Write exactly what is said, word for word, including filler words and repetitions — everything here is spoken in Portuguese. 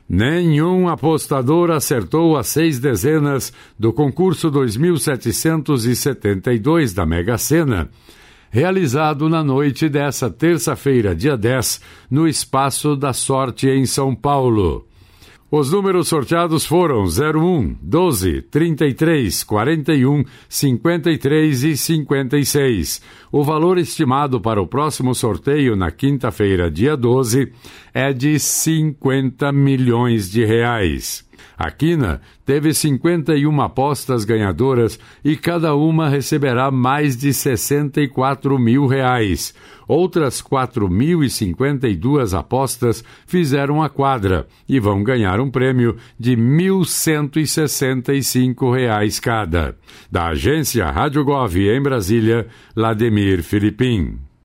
Nenhum apostador acertou as seis dezenas do concurso dois mil setecentos e setenta e dois da Mega Sena, realizado na noite dessa terça-feira, dia dez, no Espaço da Sorte em São Paulo. Os números sorteados foram zero um, doze, trinta e três, quarenta e um, cinquenta e três e cinquenta e seis. O valor estimado para o próximo sorteio na quinta-feira, dia doze, é de cinquenta milhões de reais. A quina teve cinquenta e uma apostas ganhadoras e cada uma receberá mais de sessenta e quatro mil reais. Outras quatro mil e cinquenta e duas apostas fizeram a quadra e vão ganhar um prêmio de mil cento e sessenta e cinco reais cada. Da agência Rádio Gov em Brasília, Lademir Filipim.